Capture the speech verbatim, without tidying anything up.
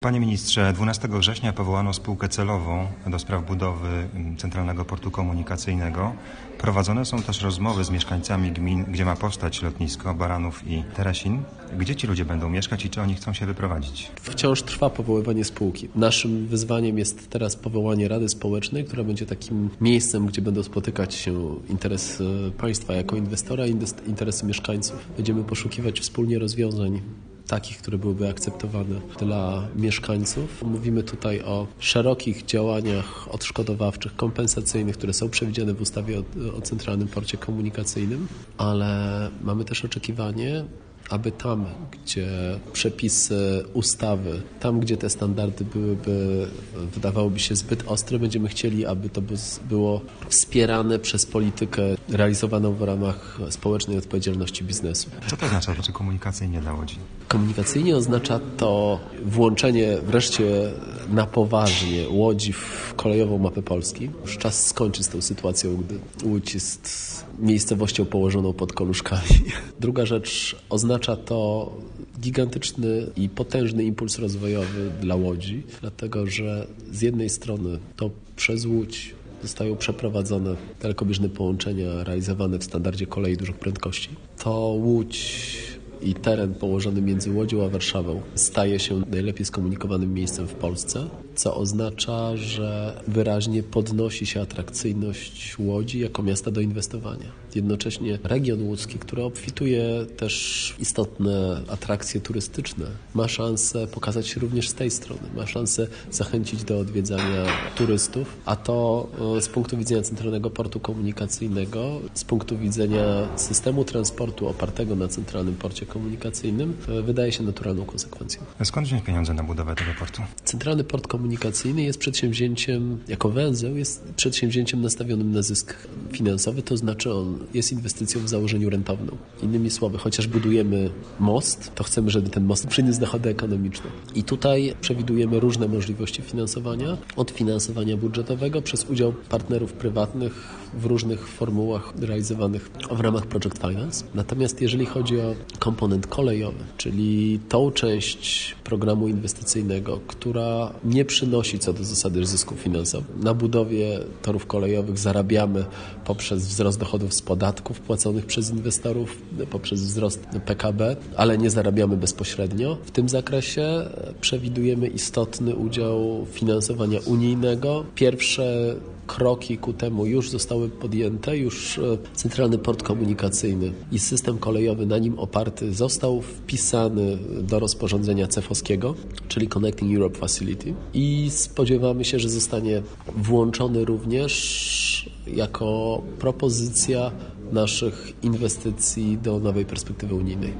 Panie ministrze, dwunastego września powołano spółkę celową do spraw budowy Centralnego Portu Komunikacyjnego. Prowadzone są też rozmowy z mieszkańcami gmin, gdzie ma powstać lotnisko Baranów i Teresin. Gdzie ci ludzie będą mieszkać i czy oni chcą się wyprowadzić? Wciąż trwa powoływanie spółki. Naszym wyzwaniem jest teraz powołanie Rady Społecznej, która będzie takim miejscem, gdzie będą spotykać się interes państwa jako inwestora i interesy mieszkańców. Będziemy poszukiwać wspólnie rozwiązań takich, które byłyby akceptowane dla mieszkańców. Mówimy tutaj o szerokich działaniach odszkodowawczych, kompensacyjnych, które są przewidziane w ustawie o, o Centralnym Porcie Komunikacyjnym, ale mamy też oczekiwanie, aby tam, gdzie przepisy ustawy, tam, gdzie te standardy byłyby, wydawałoby się zbyt ostre, będziemy chcieli, aby to było wspierane przez politykę realizowaną w ramach społecznej odpowiedzialności biznesu. Co to oznacza, znaczy komunikacyjnie dla Łodzi? Komunikacyjnie oznacza to włączenie wreszcie na poważnie Łodzi w kolejową mapę Polski. Już czas skończyć z tą sytuacją, gdy Łódź jest miejscowością położoną pod Koluszkami. Druga rzecz, oznacza to gigantyczny i potężny impuls rozwojowy dla Łodzi, dlatego że z jednej strony to przez Łódź zostają przeprowadzone dalekobieżne połączenia realizowane w standardzie kolei dużych prędkości. To Łódź i teren położony między Łodzią a Warszawą staje się najlepiej skomunikowanym miejscem w Polsce, co oznacza, że wyraźnie podnosi się atrakcyjność Łodzi jako miasta do inwestowania. Jednocześnie region łódzki, który obfituje też istotne atrakcje turystyczne, ma szansę pokazać się również z tej strony. Ma szansę zachęcić do odwiedzania turystów, a to z punktu widzenia Centralnego Portu Komunikacyjnego, z punktu widzenia systemu transportu opartego na Centralnym Porcie Komunikacyjnym wydaje się naturalną konsekwencją. Skąd wziąć pieniądze na budowę tego portu? Centralny Port Komunikacyjny jest przedsięwzięciem, jako węzeł, jest przedsięwzięciem nastawionym na zysk finansowy, to znaczy on jest inwestycją w założeniu rentowną. Innymi słowy, chociaż budujemy most, to chcemy, żeby ten most przyniósł dochody ekonomiczne. I tutaj przewidujemy różne możliwości finansowania, od finansowania budżetowego przez udział partnerów prywatnych w różnych formułach realizowanych w ramach Project Finance. Natomiast jeżeli chodzi o komponent kolejowy, czyli tą część programu inwestycyjnego, która nie przynosi co do zasady zysków finansowych. Na budowie torów kolejowych zarabiamy poprzez wzrost dochodów z podatków płaconych przez inwestorów, poprzez wzrost P K B, ale nie zarabiamy bezpośrednio. W tym zakresie przewidujemy istotny udział finansowania unijnego. Pierwsze kroki ku temu już zostały podjęte, już Centralny Port Komunikacyjny i system kolejowy na nim oparty został wpisany do rozporządzenia cefowskiego, czyli Connecting Europe Facility, i spodziewamy się, że zostanie włączony również jako propozycja naszych inwestycji do nowej perspektywy unijnej.